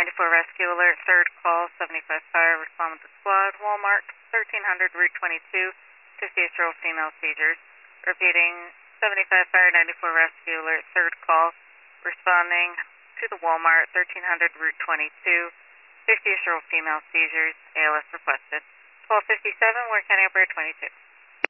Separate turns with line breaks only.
94 Rescue Alert, third call, 75 Fire, respond with the squad, Walmart, 1300 Route 22, 58-year-old female seizures. Repeating, 75 Fire, 94 Rescue Alert, third call, responding to the Walmart, 1300 Route 22, 58-year-old female seizures, ALS requested. 1257, Ware County Operator 22.